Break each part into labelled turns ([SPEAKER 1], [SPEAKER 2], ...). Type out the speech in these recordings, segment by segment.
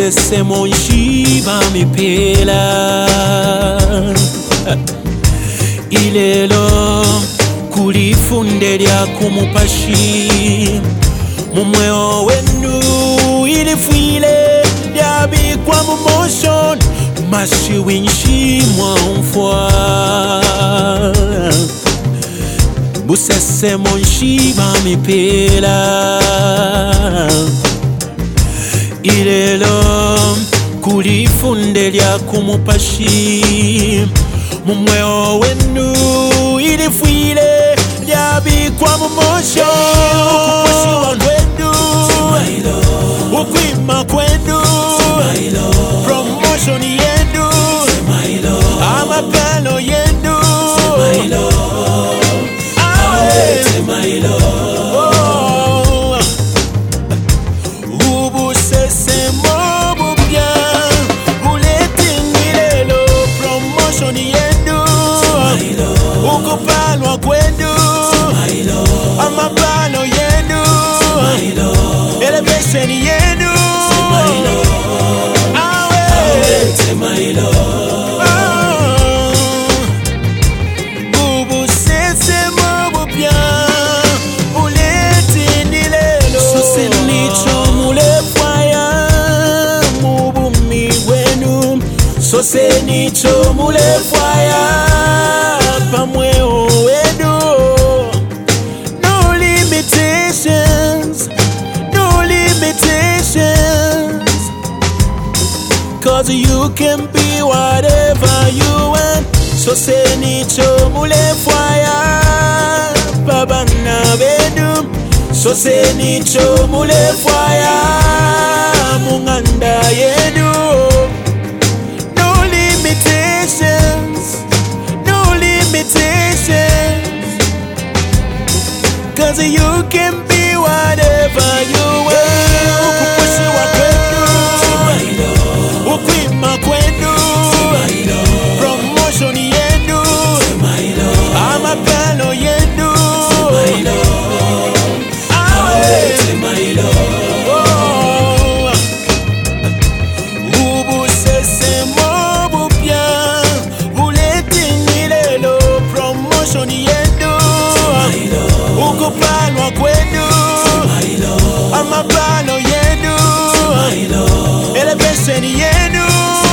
[SPEAKER 1] busese monshiba mipela ilelo kulifunde lya kumupashi mumweo wenu ilifwile lyabikwa mu motion mashiwinshi mwanfwa busese monshiba mipela ilelo kulifunde lya kumupashi mumweo wenu ilifwile lyabikwa mu motion ukupashiwa ndwendu ukwima kwendu promotion yendu amapelo yendu ubusese mobubya buletingilelo promotion yendu ukupalwa kwendu amapalo yendu elevation yendu ubusese mobubya buletingilelo sose nicho mulefwaya mubumi wenu sose nicho mulefwaya pamweo wenu no limitations 'cause you can be whatever you want so say nicho mulefwaya babana bedu so say nicho mulefwaya munganda yedu no limitations 'cause you can be whatever you want ukupushiwa kwendu ukwima kwendu promotion yendu amapelo yendu ubusese mobubya buletingilelo promotion yendu ukupalwa kwendu amapalo yendu elevation yendu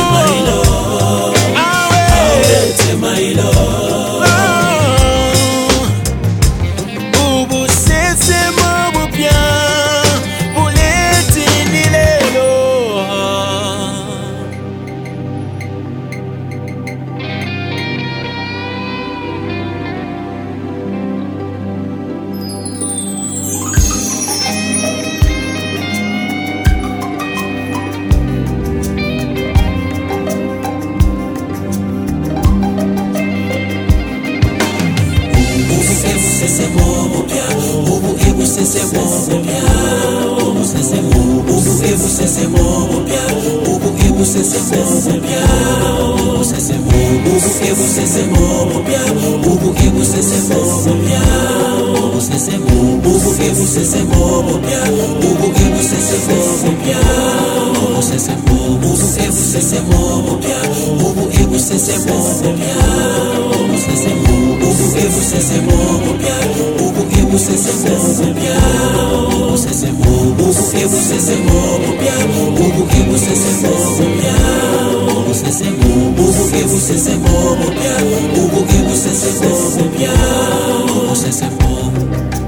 [SPEAKER 1] ubusese mobubya buletingilelo
[SPEAKER 2] Você